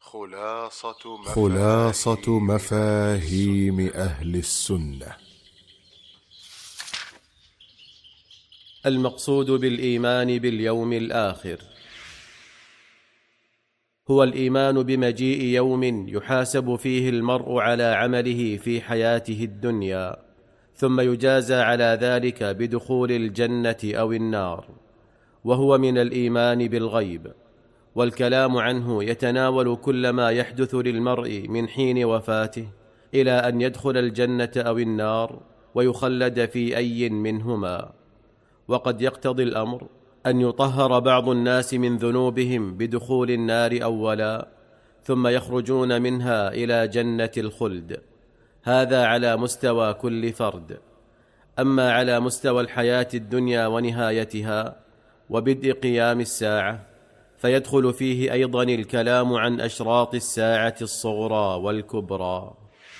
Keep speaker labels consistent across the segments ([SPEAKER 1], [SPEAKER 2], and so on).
[SPEAKER 1] خلاصة مفاهيم أهل السنة.
[SPEAKER 2] المقصود بالإيمان باليوم الآخر هو الإيمان بمجيء يوم يحاسب فيه المرء على عمله في حياته الدنيا، ثم يجازى على ذلك بدخول الجنة أو النار، وهو من الإيمان بالغيب، والكلام عنه يتناول كل ما يحدث للمرء من حين وفاته إلى أن يدخل الجنة أو النار ويخلد في أي منهما. وقد يقتضي الأمر أن يطهر بعض الناس من ذنوبهم بدخول النار أولا، ثم يخرجون منها إلى جنة الخلد. هذا على مستوى كل فرد. أما على مستوى الحياة الدنيا ونهايتها وبدء قيام الساعة، فيدخل فيه أيضا الكلام عن أشراط الساعة الصغرى والكبرى.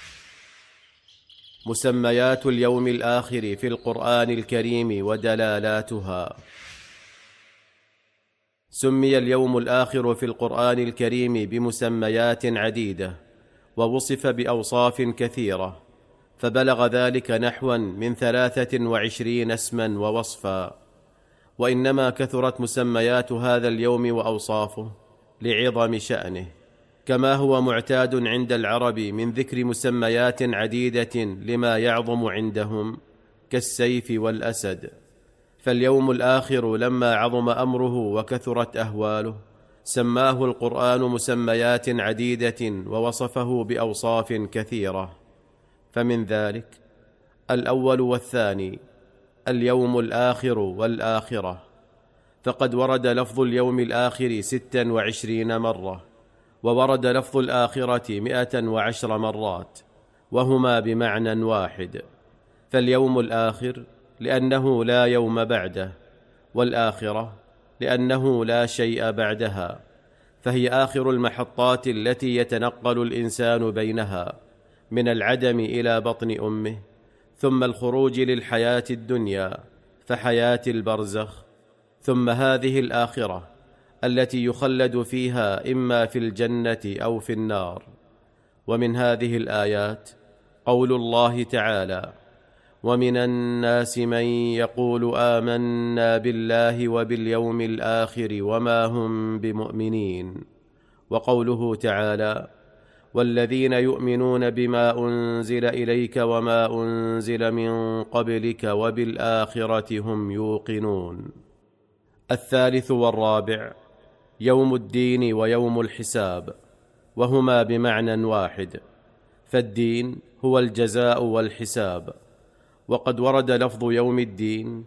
[SPEAKER 2] مسميات اليوم الآخر في القرآن الكريم ودلالاتها. سمي اليوم الآخر في القرآن الكريم بمسميات عديدة، ووصف بأوصاف كثيرة، فبلغ ذلك نحوا من 23 اسما ووصفا. وإنما كثرت مسميات هذا اليوم وأوصافه لعظم شأنه، كما هو معتاد عند العرب من ذكر مسميات عديدة لما يعظم عندهم كالسيف والأسد. فاليوم الآخر لما عظم أمره وكثرت أهواله، سماه القرآن مسميات عديدة ووصفه بأوصاف كثيرة. فمن ذلك الأول والثاني اليوم الآخر والآخرة، فقد ورد لفظ اليوم الآخر 26 مرة، وورد لفظ الآخرة 110 مرات، وهما بمعنى واحد. فاليوم الآخر لأنه لا يوم بعده، والآخرة لأنه لا شيء بعدها، فهي آخر المحطات التي يتنقل الإنسان بينها من العدم إلى بطن أمه، ثم الخروج للحياة الدنيا فحياة البرزخ، ثم هذه الآخرة التي يخلد فيها إما في الجنة أو في النار. ومن هذه الآيات قول الله تعالى: ومن الناس من يقول آمنا بالله وباليوم الآخر وما هم بمؤمنين. وقوله تعالى: والذين يؤمنون بما أنزل إليك وما أنزل من قبلك وبالآخرة هم يوقنون. الثالث والرابع يوم الدين ويوم الحساب، وهما بمعنى واحد، فالدين هو الجزاء والحساب. وقد ورد لفظ يوم الدين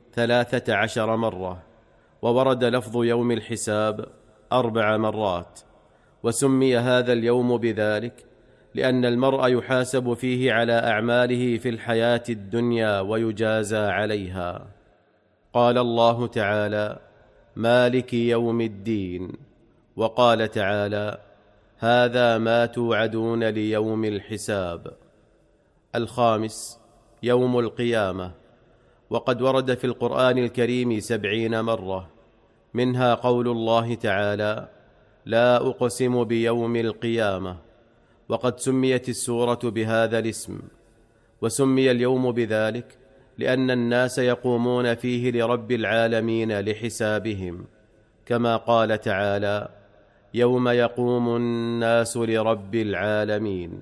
[SPEAKER 2] 13 مرة، وورد لفظ يوم الحساب 4 مرات. وسمي هذا اليوم بذلك لأن المرء يحاسب فيه على أعماله في الحياة الدنيا ويجازى عليها. قال الله تعالى: مالك يوم الدين. وقال تعالى: هذا ما توعدون ليوم الحساب. الخامس يوم القيامة، وقد ورد في القرآن الكريم 70 مرة، منها قول الله تعالى: لا أقسم بيوم القيامة. وقد سميت السورة بهذا الاسم. وسمي اليوم بذلك لأن الناس يقومون فيه لرب العالمين لحسابهم، كما قال تعالى: يوم يقوم الناس لرب العالمين.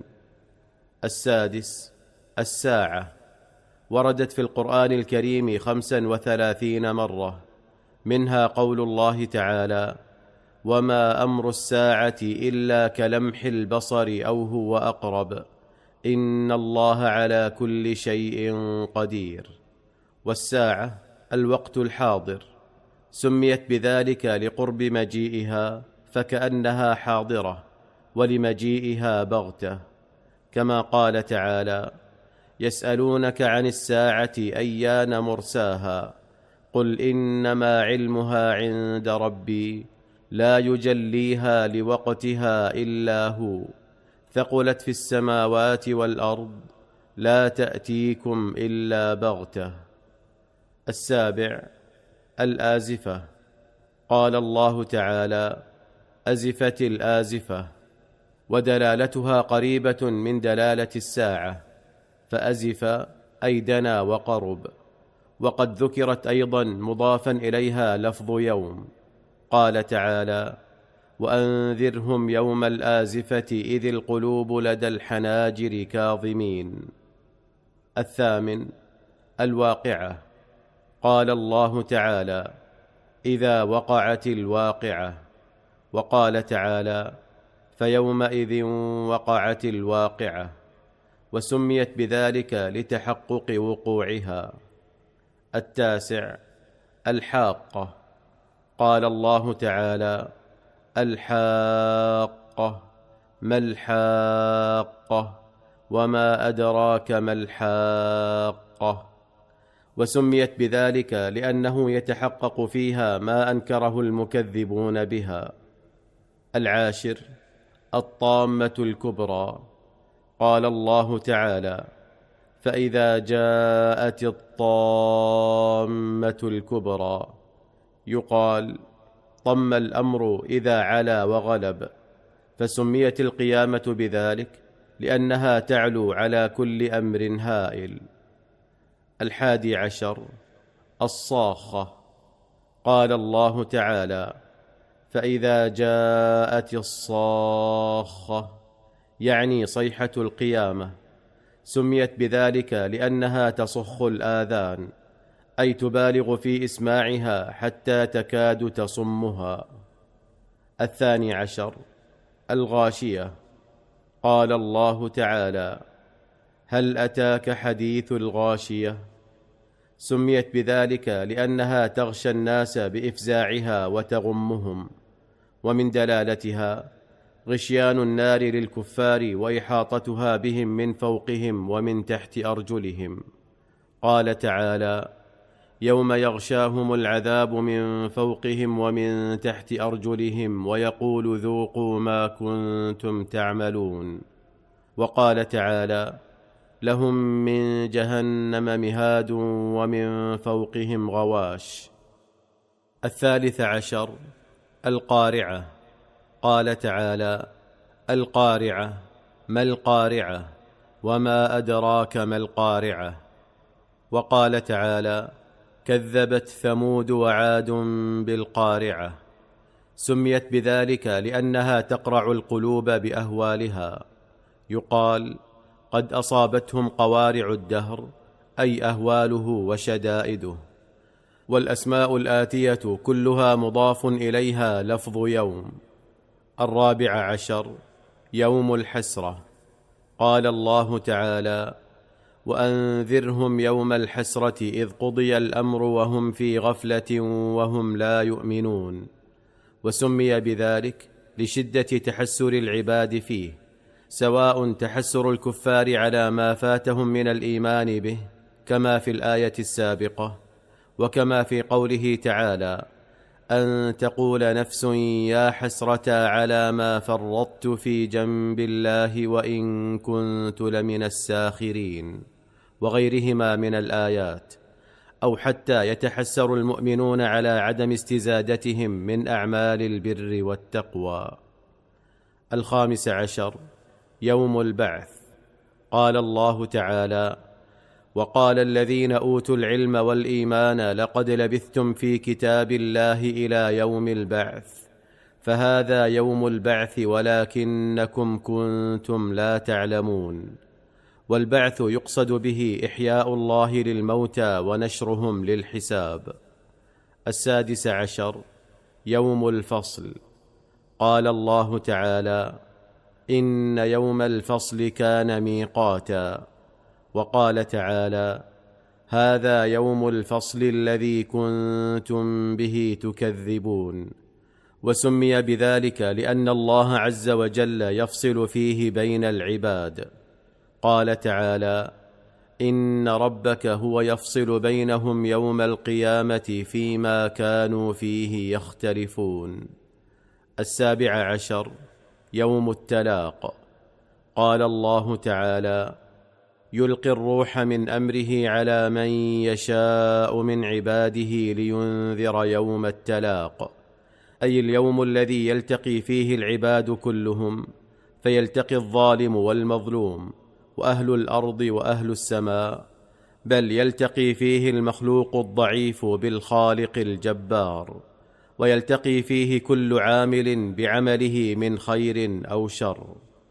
[SPEAKER 2] السادس الساعة، وردت في القرآن الكريم 35 مرة، منها قول الله تعالى: وما أمر الساعة إلا كلمح البصر أو هو أقرب إن الله على كل شيء قدير. والساعة الوقت الحاضر، سميت بذلك لقرب مجيئها فكأنها حاضرة، ولمجيئها بغتة، كما قال تعالى: يسألونك عن الساعة أيان مرساها قل إنما علمها عند ربي لا يجليها لوقتها إلا هو ثقلت في السماوات والأرض لا تأتيكم إلا بغتة. السابع الآزفة، قال الله تعالى: أزفت الآزفة، ودلالتها قريبة من دلالة الساعة، فأزف أي دنا وقرب. وقد ذكرت أيضا مضافا إليها لفظ يوم، قال تعالى: وأنذرهم يوم الآزفة إذ القلوب لدى الحناجر كاظمين. الثامن الواقعة، قال الله تعالى: إذا وقعت الواقعة. وقال تعالى: فيومئذ وقعت الواقعة، وسميت بذلك لتحقق وقوعها. التاسع الحاقة، قال الله تعالى: الحاقة ما الحاقة وما أدراك ما الحاقة. وسميت بذلك لأنه يتحقق فيها ما أنكره المكذبون بها. العاشر الطامة الكبرى، قال الله تعالى: فإذا جاءت الطامة الكبرى. يقال: طم الأمر إذا علا وغلب، فسميت القيامة بذلك لأنها تعلو على كل أمر هائل. الحادي عشر الصاخة، قال الله تعالى: فإذا جاءت الصاخة، يعني صيحة القيامة. سميت بذلك لأنها تصخ الآذان، أي تبالغ في إسماعها حتى تكاد تصمها. الثاني عشر الغاشية، قال الله تعالى: هل أتاك حديث الغاشية. سميت بذلك لأنها تغشى الناس بإفزاعها وتغمهم، ومن دلالتها غشيان النار للكفار وإحاطتها بهم من فوقهم ومن تحت أرجلهم. قال تعالى: يوم يغشاهم العذاب من فوقهم ومن تحت أرجلهم ويقول ذوقوا ما كنتم تعملون. وقال تعالى: لهم من جهنم مهاد ومن فوقهم غواش. الثالث عشر القارعة، قال تعالى: القارعة ما القارعة وما أدراك ما القارعة. وقال تعالى: كذبت ثمود وعاد بالقارعة. سميت بذلك لأنها تقرع القلوب بأهوالها. يقال: قد أصابتهم قوارع الدهر، أي أهواله وشدائده. والأسماء الآتية كلها مضاف إليها لفظ يوم. الرابع عشر يوم الحسرة، قال الله تعالى: وأنذرهم يوم الحسرة إذ قضي الأمر وهم في غفلة وهم لا يؤمنون. وسمي بذلك لشدة تحسر العباد فيه، سواء تحسر الكفار على ما فاتهم من الإيمان به كما في الآية السابقة، وكما في قوله تعالى: أن تقول نفس يا حسرة على ما فرطت في جنب الله وإن كنت لمن الساخرين، وغيرهما من الآيات. أو حتى يتحسر المؤمنون على عدم استزادتهم من أعمال البر والتقوى. الخامس عشر يوم البعث، قال الله تعالى: وقال الذين أوتوا العلم والإيمان لقد لبثتم في كتاب الله إلى يوم البعث، فهذا يوم البعث ولكنكم كنتم لا تعلمون. والبعث يقصد به إحياء الله للموتى ونشرهم للحساب. السادس عشر يوم الفصل، قال الله تعالى: إن يوم الفصل كان ميقاتا. وقال تعالى: هذا يوم الفصل الذي كنتم به تكذبون. وسمي بذلك لأن الله عز وجل يفصل فيه بين العباد. قال تعالى: إن ربك هو يفصل بينهم يوم القيامة فيما كانوا فيه يختلفون. السابع عشر يوم التلاق، قال الله تعالى: يلقي الروح من أمره على من يشاء من عباده لينذر يوم التلاق، أي اليوم الذي يلتقي فيه العباد كلهم، فيلتقي الظالم والمظلوم وأهل الأرض وأهل السماء، بل يلتقي فيه المخلوق الضعيف بالخالق الجبار، ويلتقي فيه كل عامل بعمله من خير أو شر.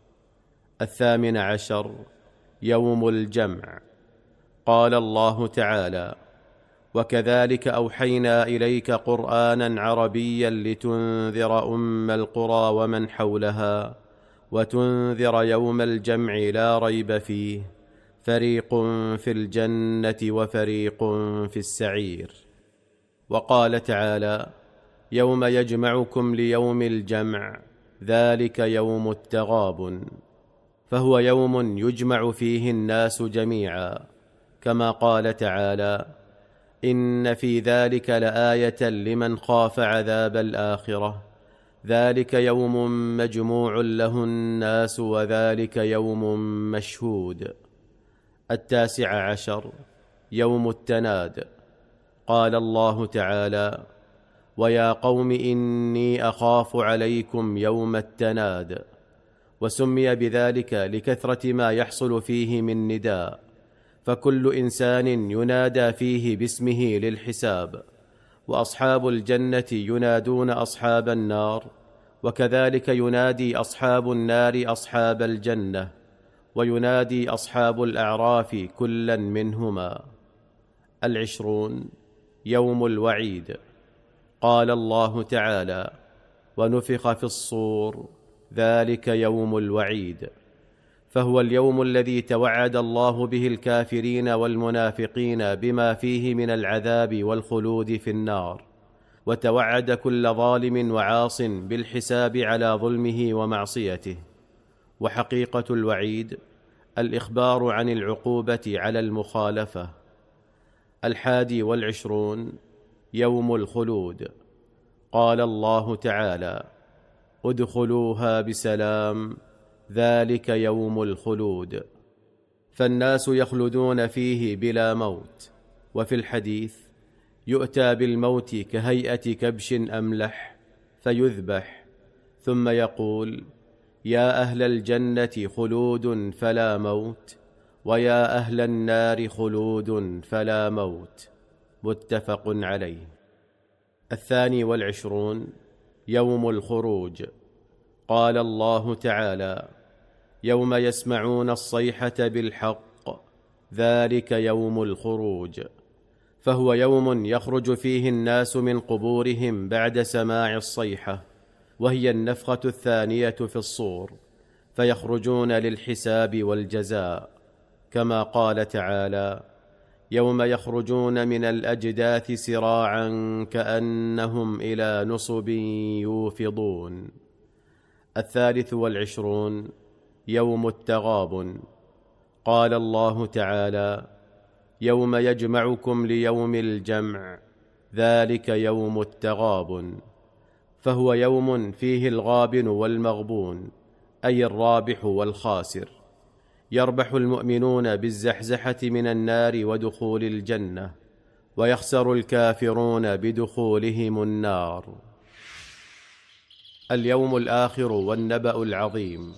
[SPEAKER 2] 18 يوم الجمع. قال الله تعالى: وكذلك أوحينا إليك قرآنا عربيا لتنذر أم القرى ومن حولها وتنذر يوم الجمع لا ريب فيه، فريق في الجنة وفريق في السعير. وقال تعالى: يوم يجمعكم ليوم الجمع ذلك يوم التغابن، فهو يوم يجمع فيه الناس جميعا، كما قال تعالى: إن في ذلك لآية لمن خاف عذاب الآخرة، ذلك يوم مجموع له الناس وذلك يوم مشهود. 19 يوم التناد. قال الله تعالى: ويا قوم إني أخاف عليكم يوم التناد. وسمي بذلك لكثرة ما يحصل فيه من نداء، فكل إنسان ينادى فيه باسمه للحساب، وأصحاب الجنة ينادون أصحاب النار، وكذلك ينادي أصحاب النار أصحاب الجنة، وينادي أصحاب الأعراف كلا منهما. 20 يوم الوعيد. قال الله تعالى: ونفخ في الصور ذلك يوم الوعيد، فهو اليوم الذي توعد الله به الكافرين والمنافقين بما فيه من العذاب والخلود في النار، وتوعد كل ظالم وعاص بالحساب على ظلمه ومعصيته. وحقيقة الوعيد الإخبار عن العقوبة على المخالفة. 21 يوم الخلود. قال الله تعالى: ادخلوها بسلام ذلك يوم الخلود. فالناس يخلدون فيه بلا موت. وفي الحديث: يؤتى بالموت كهيئة كبش أملح فيذبح، ثم يقول: يا أهل الجنة خلود فلا موت، ويا أهل النار خلود فلا موت. متفق عليه. 22 يوم الخروج. قال الله تعالى: يوم يسمعون الصيحة بالحق ذلك يوم الخروج، فهو يوم يخرج فيه الناس من قبورهم بعد سماع الصيحة، وهي النفخة الثانية في الصور، فيخرجون للحساب والجزاء، كما قال تعالى: يوم يخرجون من الأجداث سراعا كأنهم إلى نصب يوفضون. 23 يوم التغابن. قال الله تعالى: يوم يجمعكم ليوم الجمع ذلك يوم التغابن، فهو يوم فيه الغابن والمغبون، أي الرابح والخاسر. يربح المؤمنون بالزحزحة من النار ودخول الجنة، ويخسر الكافرون بدخولهم النار. اليوم الآخر والنبأ العظيم.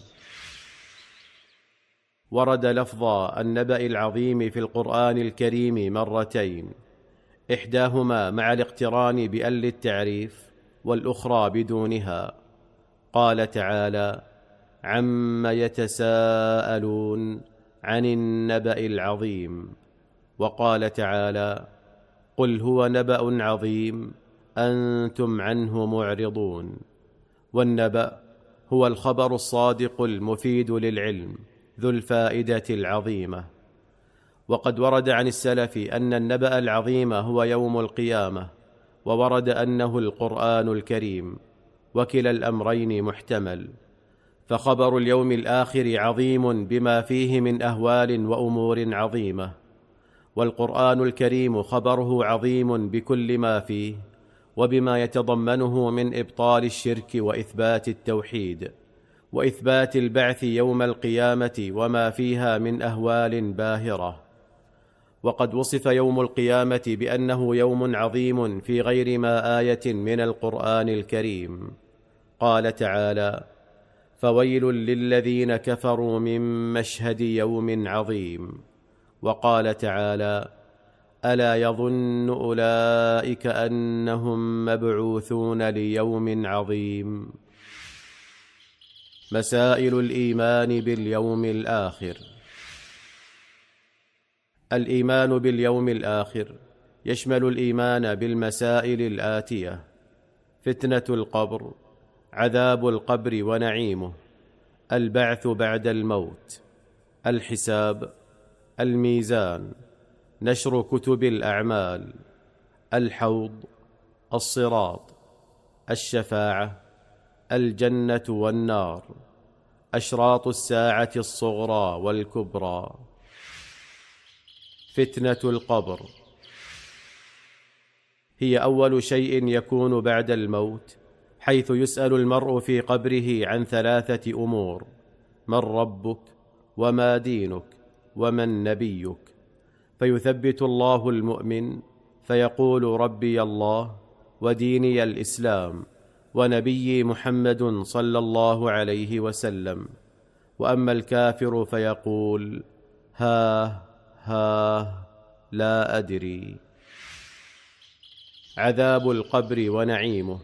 [SPEAKER 2] ورد لفظ النبأ العظيم في القرآن الكريم مرتين، إحداهما مع الاقتران بأل التعريف، والأخرى بدونها. قال تعالى: عم يتساءلون عن النبأ العظيم. وقال تعالى: قل هو نبأ عظيم أنتم عنه معرضون. والنبأ هو الخبر الصادق المفيد للعلم ذو الفائدة العظيمة. وقد ورد عن السلف أن النبأ العظيم هو يوم القيامة، وورد أنه القرآن الكريم، وكلا الأمرين محتمل، فخبر اليوم الآخر عظيم بما فيه من أهوال وأمور عظيمة، والقرآن الكريم خبره عظيم بكل ما فيه، وبما يتضمنه من إبطال الشرك وإثبات التوحيد، وإثبات البعث يوم القيامة وما فيها من أهوال باهرة. وقد وصف يوم القيامة بأنه يوم عظيم في غير ما آية من القرآن الكريم. قال تعالى: فويل للذين كفروا من مشهد يوم عظيم. وقال تعالى: ألا يظن أولئك أنهم مبعوثون ليوم عظيم. مسائل الإيمان باليوم الآخر. الإيمان باليوم الآخر يشمل الإيمان بالمسائل الآتية: فتنة القبر، عذاب القبر ونعيمه، البعث بعد الموت، الحساب، الميزان، نشر كتب الأعمال، الحوض، الصراط، الشفاعة، الجنة والنار، أشراط الساعة الصغرى والكبرى. فتنة القبر هي أول شيء يكون بعد الموت، حيث يسأل المرء في قبره عن 3 أمور: من ربك، وما دينك، ومن نبيك. فيثبت الله المؤمن فيقول: ربي الله، وديني الإسلام، ونبيي محمد صلى الله عليه وسلم. وأما الكافر فيقول: ها لا أدري. عذاب القبر ونعيمه،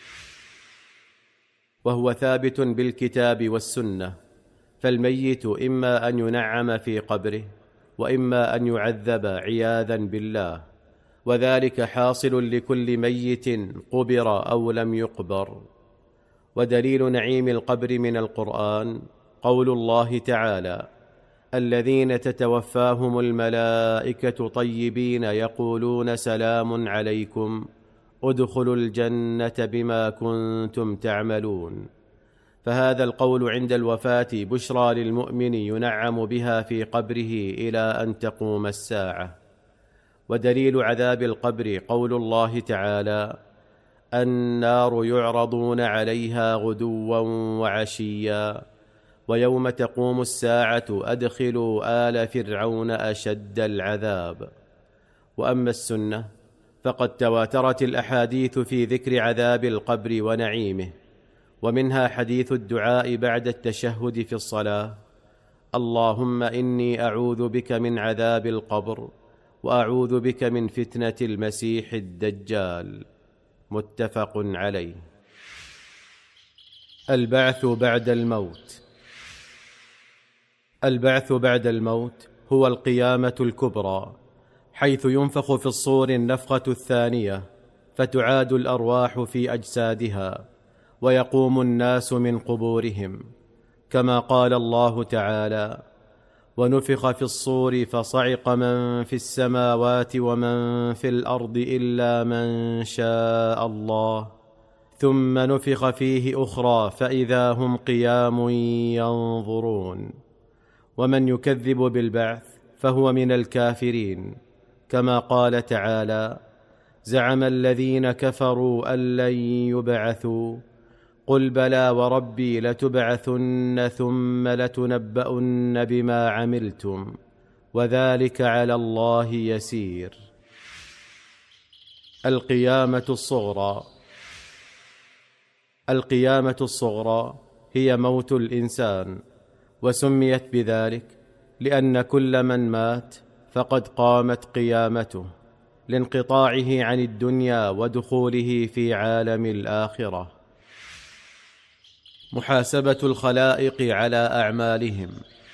[SPEAKER 2] وهو ثابت بالكتاب والسنة، فالميت إما أن ينعم في قبره، وإما أن يعذب عياذا بالله، وذلك حاصل لكل ميت قبر أو لم يقبر. ودليل نعيم القبر من القرآن قول الله تعالى: الذين تتوفاهم الملائكة طيبين يقولون سلام عليكم ادخلوا الجنة بما كنتم تعملون. فهذا القول عند الوفاة بشرى للمؤمن ينعم بها في قبره إلى أن تقوم الساعة. ودليل عذاب القبر قول الله تعالى: النار يعرضون عليها غدوا وعشيا ويوم تقوم الساعة أدخلوا آل فرعون أشد العذاب. وأما السنة فقد تواترت الأحاديث في ذكر عذاب القبر ونعيمه، ومنها حديث الدعاء بعد التشهد في الصلاة: اللهم إني أعوذ بك من عذاب القبر، وأعوذ بك من فتنة المسيح الدجال. متفق عليه. البعث بعد الموت. البعث بعد الموت هو القيامة الكبرى، حيث ينفخ في الصور النفخة الثانية، فتعاد الأرواح في أجسادها، ويقوم الناس من قبورهم، كما قال الله تعالى: ونفخ في الصور فصعق من في السماوات ومن في الأرض إلا من شاء الله، ثم نفخ فيه أخرى فإذا هم قيام ينظرون. ومن يكذب بالبعث فهو من الكافرين، كما قال تعالى: زعم الذين كفروا أن لن يبعثوا قل بلى وربي لتبعثن ثم لتنبؤن بما عملتم وذلك على الله يسير. القيامة الصغرى. القيامة الصغرى هي موت الإنسان، وسميت بذلك لأن كل من مات فقد قامت قيامته، لانقطاعه عن الدنيا ودخوله في عالم الآخرة. محاسبة الخلائق على أعمالهم.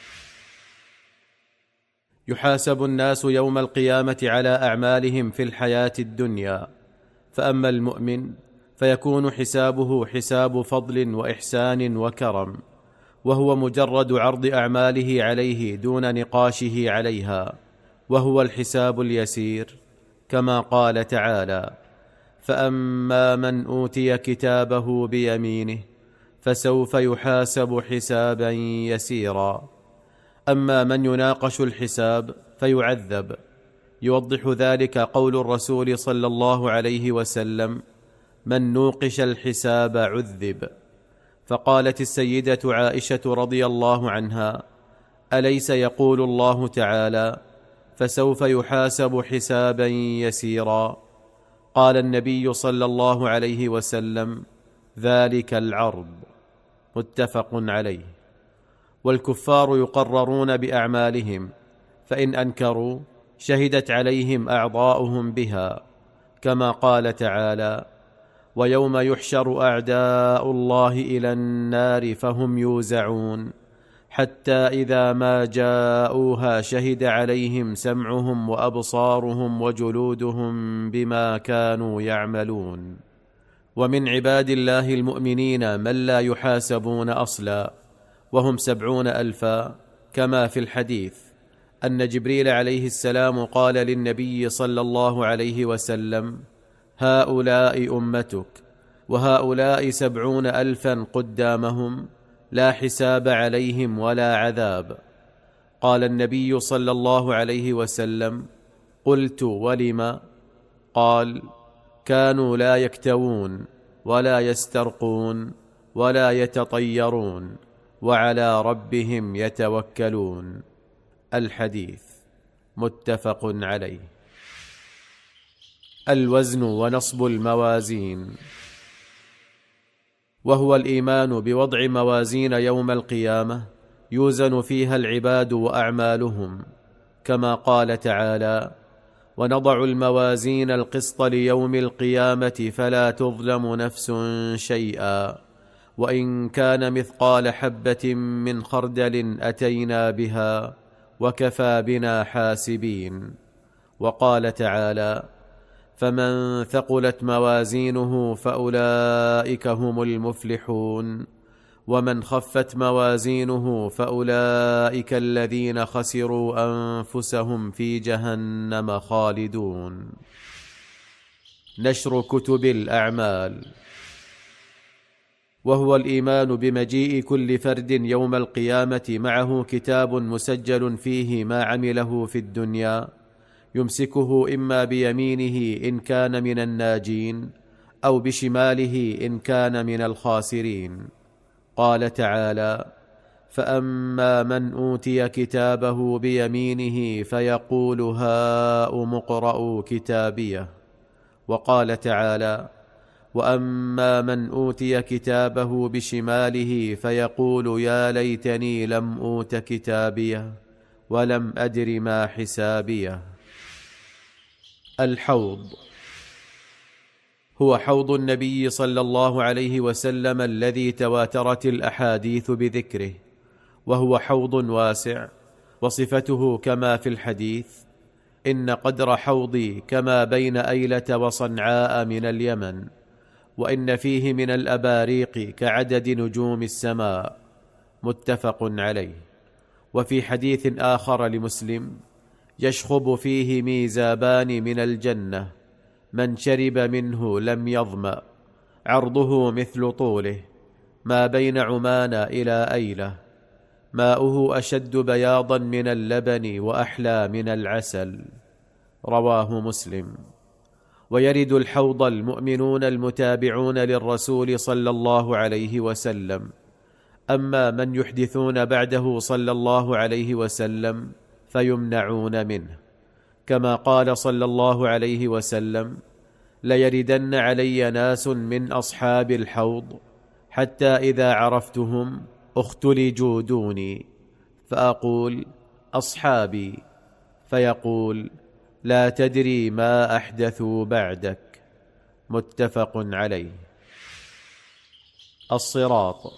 [SPEAKER 2] يحاسب الناس يوم القيامة على أعمالهم في الحياة الدنيا، فأما المؤمن فيكون حسابه حساب فضل وإحسان وكرم، وهو مجرد عرض أعماله عليه دون نقاشه عليها، وهو الحساب اليسير، كما قال تعالى: فأما من أوتي كتابه بيمينه فسوف يحاسب حسابا يسيرا. أما من يناقش الحساب فيعذب. يوضح ذلك قول الرسول صلى الله عليه وسلم: من نوقش الحساب عذب. فقالت السيدة عائشة رضي الله عنها: أليس يقول الله تعالى: فسوف يحاسب حسابا يسيرا؟ قال النبي صلى الله عليه وسلم: ذلك العرض. متفق عليه. والكفار يقررون بأعمالهم، فإن أنكروا شهدت عليهم أعضاؤهم بها، كما قال تعالى: ويوم يحشر أعداء الله إلى النار فهم يوزعون حتى إذا ما جاءوها شهد عليهم سمعهم وأبصارهم وجلودهم بما كانوا يعملون. ومن عباد الله المؤمنين من لا يحاسبون أصلا، وهم 70,000، كما في الحديث أن جبريل عليه السلام قال للنبي صلى الله عليه وسلم: هؤلاء أمتك، وهؤلاء 70,000 قدامهم لا حساب عليهم ولا عذاب. قال النبي صلى الله عليه وسلم: قلت ولم؟ قال: كانوا لا يكتوون ولا يسترقون ولا يتطيرون وعلى ربهم يتوكلون. الحديث متفق عليه. الوزن ونصب الموازين، وهو الإيمان بوضع موازين يوم القيامة يوزن فيها العباد وأعمالهم، كما قال تعالى: ونضع الموازين القسط ليوم القيامة فلا تظلم نفس شيئا وإن كان مثقال حبة من خردل أتينا بها وكفى بنا حاسبين. وقال تعالى: فمن ثقلت موازينه فأولئك هم المفلحون ومن خفت موازينه فأولئك الذين خسروا أنفسهم في جهنم خالدون. نشر كتب الأعمال، وهو الإيمان بمجيء كل فرد يوم القيامة معه كتاب مسجل فيه ما عمله في الدنيا، يمسكه إما بيمينه إن كان من الناجين أو بشماله إن كان من الخاسرين. قال تعالى: فأما من أوتي كتابه بيمينه فيقول هاؤم اقرءوا كتابيه. وقال تعالى: وأما من أوتي كتابه بشماله فيقول يا ليتني لم أوت كتابيه ولم أدر ما حسابيه. الحوض هو حوض النبي صلى الله عليه وسلم الذي تواترت الأحاديث بذكره، وهو حوض واسع، وصفته كما في الحديث: إن قدر حوضي كما بين أيلة وصنعاء من اليمن، وإن فيه من الأباريق كعدد نجوم السماء. متفق عليه. وفي حديث آخر لمسلم: يشخب فيه ميزابان من الجنة، من شرب منه لم يظمأ، عرضه مثل طوله، ما بين عمان إلى أيلة، ماؤه أشد بياضا من اللبن وأحلى من العسل. رواه مسلم. ويرد الحوض المؤمنون المتابعون للرسول صلى الله عليه وسلم، أما من يحدثون بعده صلى الله عليه وسلم فيمنعون منه، كما قال صلى الله عليه وسلم: ليردن علي ناس من أصحاب الحوض حتى إذا عرفتهم اختلجوا دوني، فأقول أصحابي، فيقول لا تدري ما أحدثوا بعدك. متفق عليه. الصراط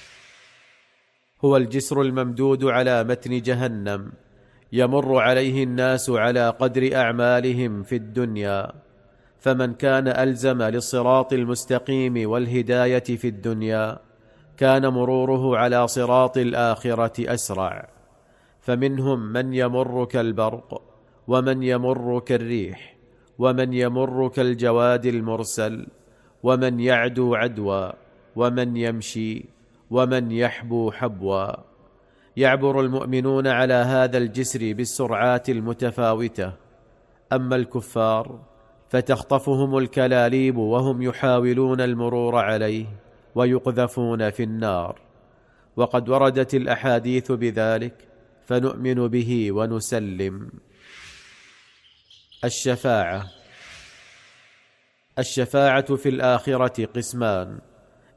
[SPEAKER 2] هو الجسر الممدود على متن جهنم، يمر عليه الناس على قدر أعمالهم في الدنيا، فمن كان ألزم للصراط المستقيم والهداية في الدنيا كان مروره على صراط الآخرة أسرع، فمنهم من يمر كالبرق، ومن يمر كالريح، ومن يمر كالجواد المرسل، ومن يعدو عدوا، ومن يمشي، ومن يحبو حبوا. يعبر المؤمنون على هذا الجسر بالسرعات المتفاوتة، أما الكفار فتخطفهم الكلاليب وهم يحاولون المرور عليه ويقذفون في النار، وقد وردت الأحاديث بذلك فنؤمن به ونسلم. الشفاعة في الآخرة قسمان: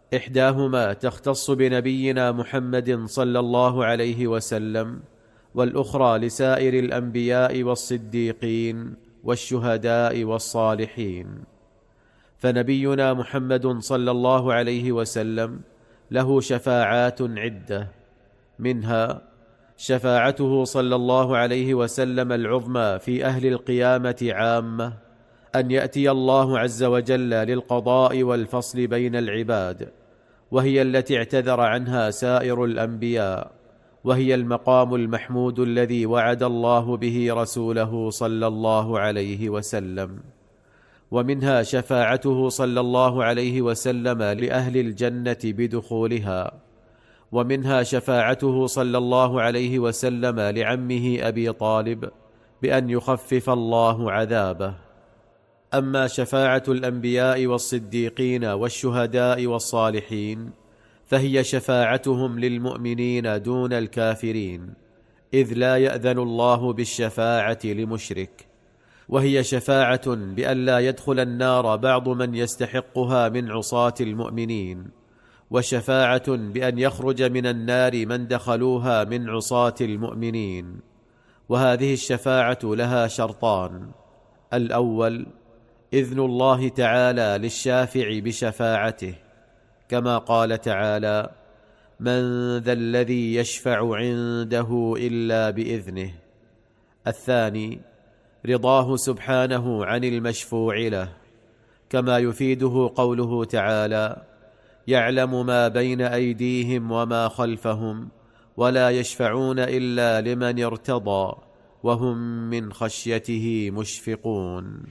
[SPEAKER 2] إحداهما تختص بنبينا محمد صلى الله عليه وسلم، والأخرى لسائر الأنبياء والصديقين والشهداء والصالحين. فنبينا محمد صلى الله عليه وسلم له شفاعات عدة، منها شفاعته صلى الله عليه وسلم العظمى في أهل القيامة عامة، أن يأتي الله عز وجل للقضاء والفصل بين العباد، وهي التي اعتذر عنها سائر الأنبياء، وهي المقام المحمود الذي وعد الله به رسوله صلى الله عليه وسلم. ومنها شفاعته صلى الله عليه وسلم لأهل الجنة بدخولها، ومنها شفاعته صلى الله عليه وسلم لعمه أبي طالب بأن يخفف الله عذابه. أما شفاعة الأنبياء والصديقين والشهداء والصالحين فهي شفاعتهم للمؤمنين دون الكافرين، إذ لا يأذن الله بالشفاعة لمشرك، وهي شفاعة بأن لا يدخل النار بعض من يستحقها من عصاة المؤمنين، وشفاعة بأن يخرج من النار من دخلوها من عصاة المؤمنين. وهذه الشفاعة لها شرطان: الأول إذن الله تعالى للشافع بشفاعته، كما قال تعالى: من ذا الذي يشفع عنده إلا بإذنه. الثاني رضاه سبحانه عن المشفوع له، كما يفيده قوله تعالى: يعلم ما بين أيديهم وما خلفهم ولا يشفعون إلا لمن ارتضى وهم من خشيته مشفقون.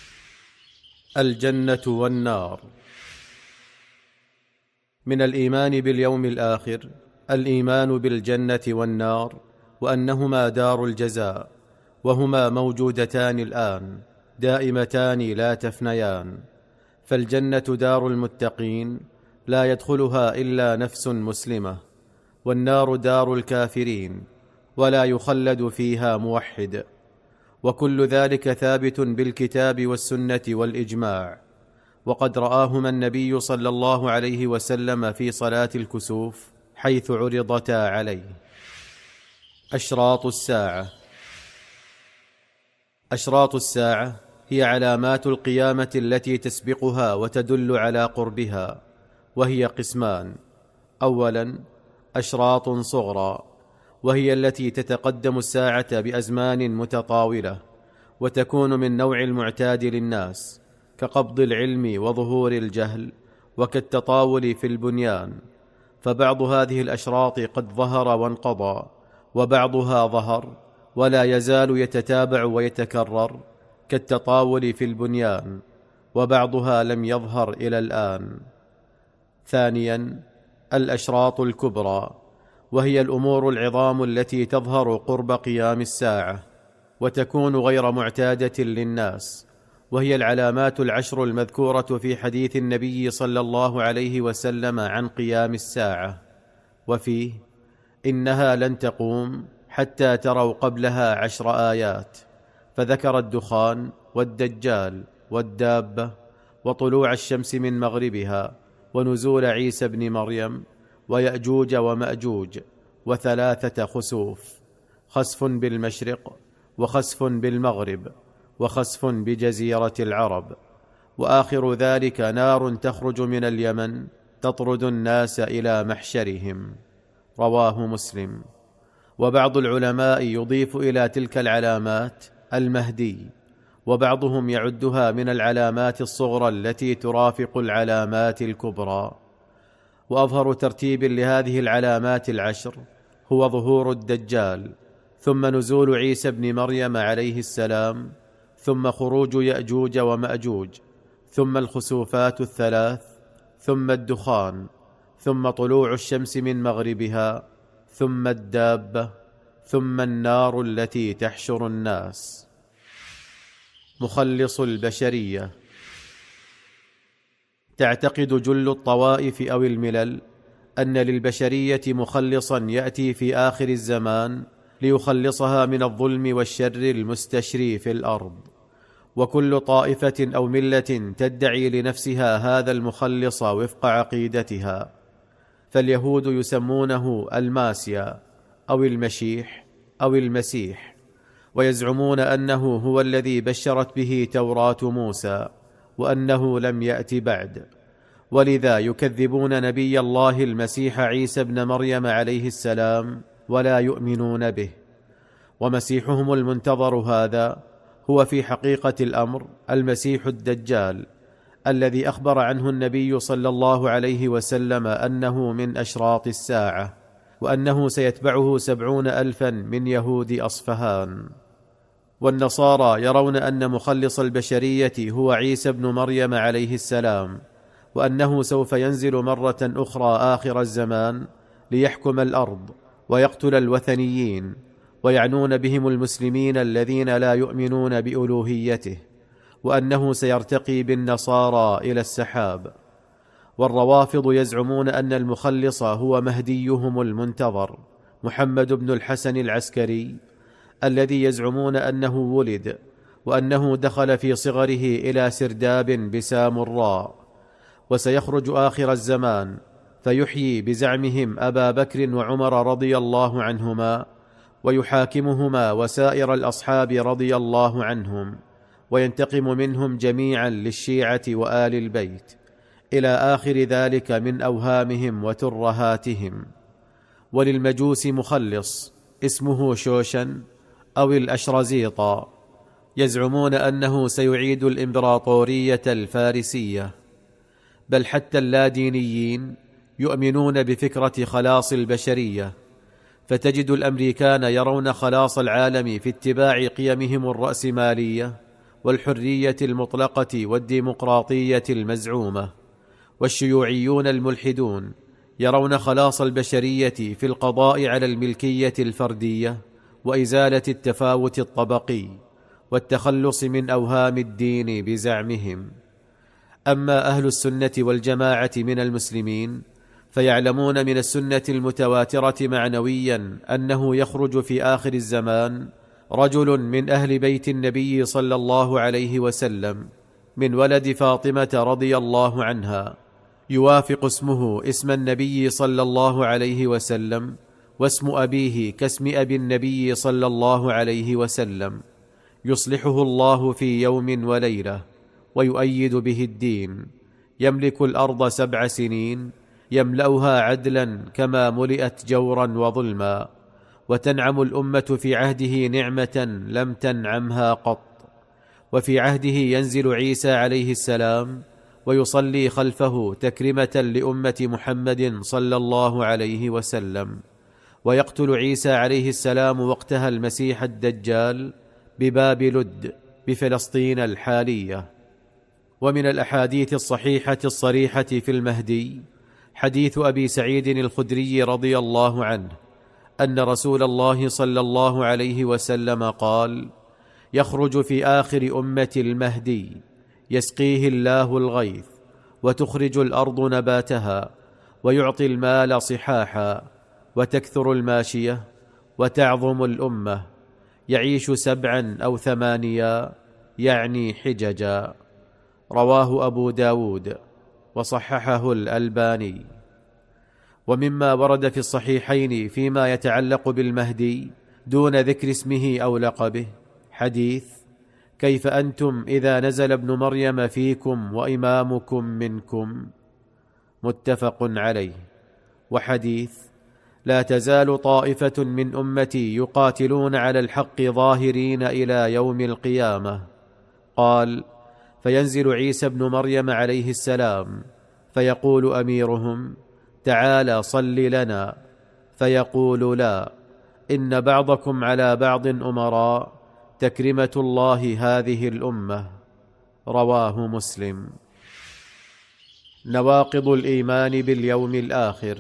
[SPEAKER 2] الجنة والنار. من الإيمان باليوم الآخر الإيمان بالجنة والنار، وأنهما دار الجزاء، وهما موجودتان الآن دائمتان لا تفنيان. فالجنة دار المتقين لا يدخلها إلا نفس مسلمة، والنار دار الكافرين ولا يخلد فيها موحد. وكل ذلك ثابت بالكتاب والسنة والإجماع، وقد رآهما النبي صلى الله عليه وسلم في صلاة الكسوف حيث عرضتا عليه. أشراط الساعة. أشراط الساعة هي علامات القيامة التي تسبقها وتدل على قربها، وهي قسمان: أولا أشراط صغرى، وهي التي تتقدم الساعة بأزمان متطاولة، وتكون من نوع المعتاد للناس، كقبض العلم وظهور الجهل، وكالتطاول في البنيان. فبعض هذه الأشراط قد ظهر وانقضى، وبعضها ظهر ولا يزال يتتابع ويتكرر، كالتطاول في البنيان، وبعضها لم يظهر إلى الآن. ثانيا الأشراط الكبرى، وهي الأمور العظام التي تظهر قرب قيام الساعة، وتكون غير معتادة للناس، وهي العلامات العشر المذكورة في حديث النبي صلى الله عليه وسلم عن قيام الساعة، وفيه: إنها لن تقوم حتى تروا قبلها 10 آيات، فذكر الدخان والدجال والدابة وطلوع الشمس من مغربها ونزول عيسى بن مريم ويأجوج ومأجوج، و3 خسوف: خسف بالمشرق، وخسف بالمغرب، وخسف بجزيرة العرب، وآخر ذلك نار تخرج من اليمن تطرد الناس إلى محشرهم. رواه مسلم. وبعض العلماء يضيف إلى تلك العلامات المهدي، وبعضهم يعدها من العلامات الصغرى التي ترافق العلامات الكبرى. وأظهر ترتيب لهذه العلامات العشر هو ظهور الدجال، ثم نزول عيسى بن مريم عليه السلام، ثم خروج يأجوج ومأجوج، ثم الخسوفات 3، ثم الدخان، ثم طلوع الشمس من مغربها، ثم الدابة، ثم النار التي تحشر الناس. مخلص البشرية. تعتقد جل الطوائف أو الملل أن للبشرية مخلصا يأتي في آخر الزمان ليخلصها من الظلم والشر المستشري في الأرض، وكل طائفة أو ملة تدعي لنفسها هذا المخلص وفق عقيدتها. فاليهود يسمونه الماسيا أو المشيح أو المسيح، ويزعمون أنه هو الذي بشرت به توراة موسى، وأنه لم يأت بعد، ولذا يكذبون نبي الله المسيح عيسى بن مريم عليه السلام ولا يؤمنون به. ومسيحهم المنتظر هذا هو في حقيقة الأمر المسيح الدجال، الذي أخبر عنه النبي صلى الله عليه وسلم أنه من أشراط الساعة، وأنه سيتبعه 70,000 من يهود أصفهان. والنصارى يرون أن مخلص البشرية هو عيسى بن مريم عليه السلام، وأنه سوف ينزل مرة أخرى آخر الزمان ليحكم الأرض ويقتل الوثنيين، ويعنون بهم المسلمين الذين لا يؤمنون بألوهيته، وأنه سيرتقي بالنصارى إلى السحاب. والروافض يزعمون أن المخلص هو مهديهم المنتظر محمد بن الحسن العسكري، الذي يزعمون أنه ولد وأنه دخل في صغره إلى سرداب بسامراء، وسيخرج آخر الزمان فيحيي بزعمهم أبا بكر وعمر رضي الله عنهما، ويحاكمهما وسائر الأصحاب رضي الله عنهم، وينتقم منهم جميعا للشيعة وآل البيت، إلى آخر ذلك من أوهامهم وترهاتهم. وللمجوس مخلص اسمه شوشن أو الأشرزيطة، يزعمون أنه سيعيد الإمبراطورية الفارسية. بل حتى اللادينيين يؤمنون بفكرة خلاص البشرية، فتجد الأمريكان يرون خلاص العالم في اتباع قيمهم الرأسمالية والحرية المطلقة والديمقراطية المزعومة، والشيوعيون الملحدون يرون خلاص البشرية في القضاء على الملكية الفردية وإزالة التفاوت الطبقي والتخلص من أوهام الدين بزعمهم. أما أهل السنة والجماعة من المسلمين فيعلمون من السنة المتواترة معنويا أنه يخرج في آخر الزمان رجل من أهل بيت النبي صلى الله عليه وسلم من ولد فاطمة رضي الله عنها، يوافق اسمه اسم النبي صلى الله عليه وسلم، واسم أبيه كاسم أبي النبي صلى الله عليه وسلم، يصلحه الله في يوم وليلة ويؤيد به الدين، يملك الأرض 7 سنين يملأها عدلا كما ملئت جورا وظلما، وتنعم الأمة في عهده نعمة لم تنعمها قط. وفي عهده ينزل عيسى عليه السلام ويصلي خلفه تكرمة لأمة محمد صلى الله عليه وسلم، ويقتل عيسى عليه السلام وقتها المسيح الدجال بباب لد بفلسطين الحالية. ومن الأحاديث الصحيحة الصريحة في المهدي حديث أبي سعيد الخدري رضي الله عنه أن رسول الله صلى الله عليه وسلم قال: يخرج في آخر أمة المهدي يسقيه الله الغيث، وتخرج الأرض نباتها، ويعطي المال صحاحا، وتكثر الماشية، وتعظم الأمة، يعيش 7 أو 8 يعني حججا. رواه أبو داود وصححه الألباني. ومما ورد في الصحيحين فيما يتعلق بالمهدي دون ذكر اسمه أو لقبه حديث: كيف أنتم إذا نزل ابن مريم فيكم وإمامكم منكم، متفق عليه. وحديث: لا تزال طائفة من أمتي يقاتلون على الحق ظاهرين إلى يوم القيامة. قال: فينزل عيسى ابن مريم عليه السلام فيقول أميرهم: تعالى صل لنا، فيقول: لا، إن بعضكم على بعض أمراء، تكرمة الله هذه الأمة. رواه مسلم. نواقض الإيمان باليوم الآخر.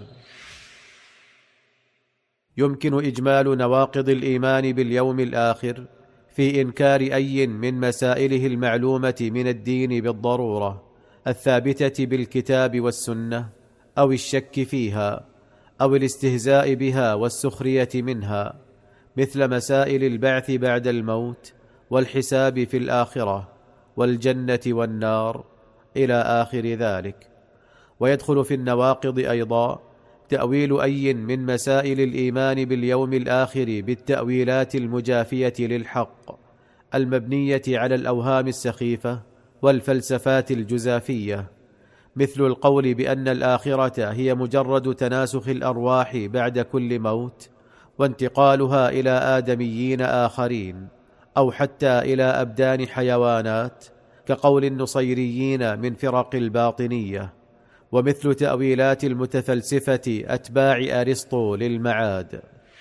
[SPEAKER 2] يمكن إجمال نواقض الإيمان باليوم الآخر في إنكار أي من مسائله المعلومة من الدين بالضرورة الثابتة بالكتاب والسنة، أو الشك فيها، أو الاستهزاء بها والسخرية منها، مثل مسائل البعث بعد الموت والحساب في الآخرة والجنة والنار إلى آخر ذلك. ويدخل في النواقض أيضا تأويل أي من مسائل الإيمان باليوم الآخر بالتأويلات المجافية للحق المبنية على الأوهام السخيفة والفلسفات الجزافية، مثل القول بأن الآخرة هي مجرد تناسخ الأرواح بعد كل موت وانتقالها إلى آدميين آخرين، أو حتى إلى أبدان حيوانات كقول النصيريين من فرق الباطنية، ومثل تأويلات المتفلسفة أتباع أرسطو للمعاد.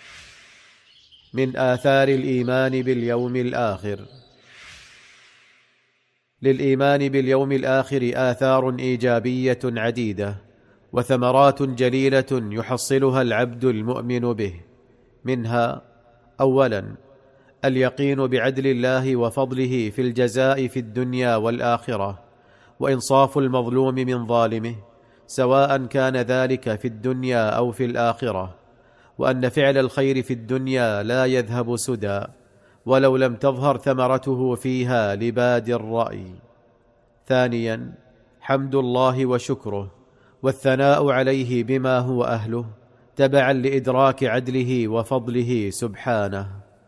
[SPEAKER 2] من آثار الإيمان باليوم الآخر: للإيمان باليوم الآخر آثار إيجابية عديدة وثمرات جليلة يحصلها العبد المؤمن به. منها: أولا، اليقين بعدل الله وفضله في الجزاء في الدنيا والآخرة، وإنصاف المظلوم من ظالمه سواء كان ذلك في الدنيا أو في الآخرة، وأن فعل الخير في الدنيا لا يذهب سدى ولو لم تظهر ثمرته فيها لبادي الرأي. ثانيا، حمد الله وشكره والثناء عليه بما هو أهله تبعا لإدراك عدله وفضله سبحانه.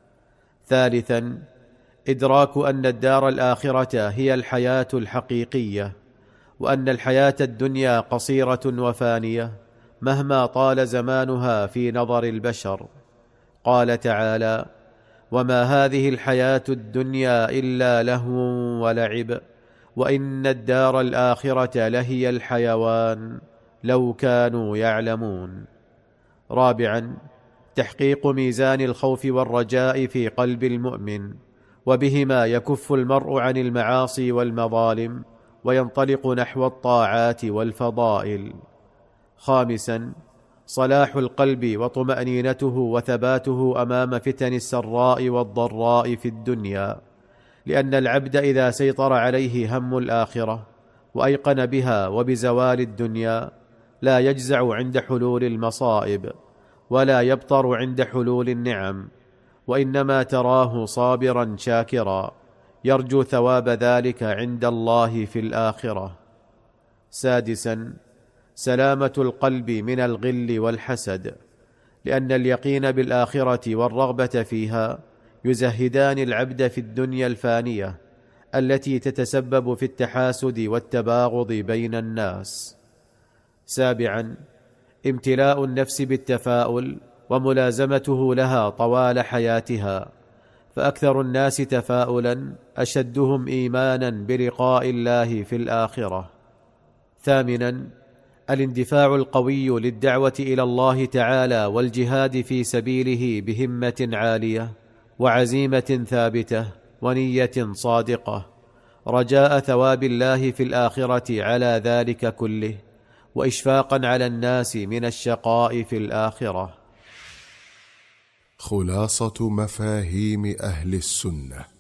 [SPEAKER 2] ثالثا، إدراك أن الدار الآخرة هي الحياة الحقيقية، وأن الحياة الدنيا قصيرة وفانية مهما طال زمانها في نظر البشر. قال تعالى: وما هذه الحياة الدنيا إلا لهو ولعب وإن الدار الآخرة لهي الحيوان لو كانوا يعلمون. رابعا، تحقيق ميزان الخوف والرجاء في قلب المؤمن، وبهما يكف المرء عن المعاصي والمظالم وينطلق نحو الطاعات والفضائل. خامسا، صلاح القلب وطمأنينته وثباته أمام فتن السراء والضراء في الدنيا، لأن العبد إذا سيطر عليه هم الآخرة وأيقن بها وبزوال الدنيا لا يجزع عند حلول المصائب ولا يبطر عند حلول النعم، وإنما تراه صابرا شاكرا يرجو ثواب ذلك عند الله في الآخرة. سادسا، سلامة القلب من الغل والحسد، لأن اليقين بالآخرة والرغبة فيها يزهدان العبد في الدنيا الفانية التي تتسبب في التحاسد والتباغض بين الناس. سابعا، امتلاء النفس بالتفاؤل وملازمته لها طوال حياتها، فأكثر الناس تفاؤلا أشدهم إيمانا بلقاء الله في الآخرة. ثامنا، الاندفاع القوي للدعوة إلى الله تعالى والجهاد في سبيله بهمة عالية وعزيمة ثابتة ونية صادقة، رجاء ثواب الله في الآخرة على ذلك كله، وإشفاقا على الناس من الشقاء في الآخرة.
[SPEAKER 1] خلاصة مفاهيم أهل السنة.